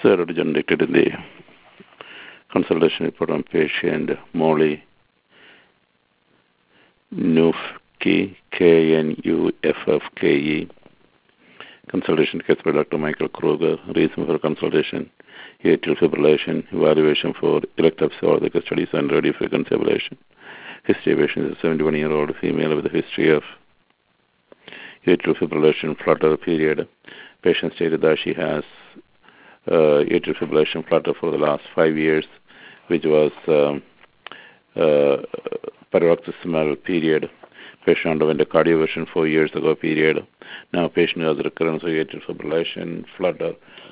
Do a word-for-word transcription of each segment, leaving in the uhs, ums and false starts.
Sir, generated in the consultation report on patient Molly Nufke, K N U F F K E. Consultation case by Doctor Michael Kruger. Reason for consultation: atrial fibrillation, evaluation for elective physiological studies and radiofrequency ablation. History of patient is a seventy-one-year-old female with a history of atrial fibrillation flutter period. Patient stated that she has uh, atrial fibrillation flutter for the last five years, which was um, uh, paroxysmal period. Patient underwent a cardioversion four years ago period. Now patient has recurrence of atrial fibrillation flutter.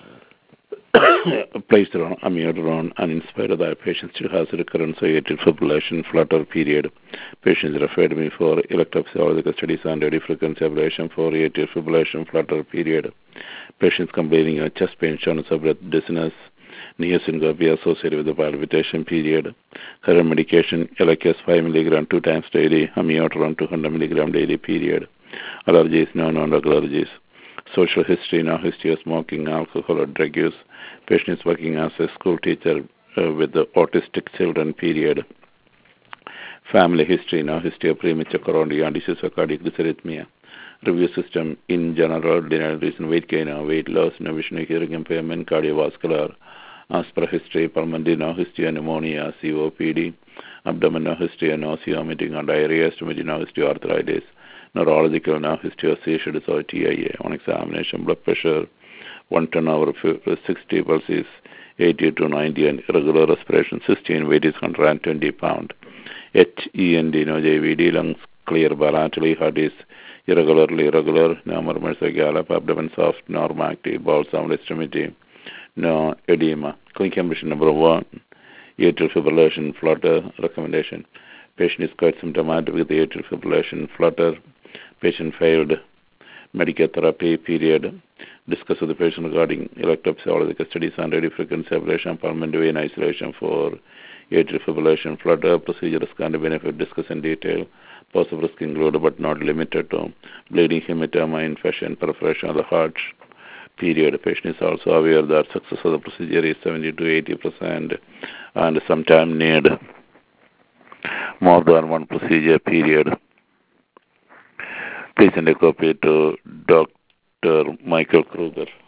Placed on amiodarone, and in spite of that, patient still has a recurrence of atrial fibrillation flutter period. Patient is referred me for electrophysiological studies and radiofrequency ablation for atrial fibrillation flutter period. Patient is complaining of chest pain, shortness of breath, dizziness, neosyncope associated with the palpitation period. Current medication, L I C S five milligram two times daily, amiodarone two hundred milligram daily period. Allergies, no known allergies. Social history, no history of smoking, alcohol, or drug use. Patient is working as a school teacher uh, with the autistic children period. Family history, no history of premature coronary and disease of cardiac dysarrhythmia. Review system in general, ordinary reason, weight gain, no weight loss, no vision, hearing impairment, cardiovascular. As per history, pulmonary, no history of pneumonia, C O P D. Abdomen, no history of nausea, vomiting, and diarrhea. Stomach, no history of arthritis. Neurological, now history of seizure disorder, T I A. On examination, blood pressure one ten over sixty, pulses eighty to ninety, and irregular respiration sixteen, weight is one hundred twenty pound. H E N D, no J V D, lungs clear bilaterally, heart is irregularly irregular, no murmurs or gallop, abdomen soft, normal active, bowel sound extremity, no edema. Clinical condition number one, atrial fibrillation flutter. Recommendation: patient is quite symptomatic with the atrial fibrillation flutter. Patient failed medical therapy period. Discuss with the patient regarding elective physiological studies and radiofrequency ablation, pulmonary vein isolation for atrial fibrillation flutter. Procedure risk and benefit discuss in detail. Possible risk include but not limited to bleeding, hematoma, infection, perforation of the heart period. The patient is also aware that success of the procedure is seventy to eighty percent and sometimes need more than one procedure period. Please send a copy to Doctor Michael Kruger.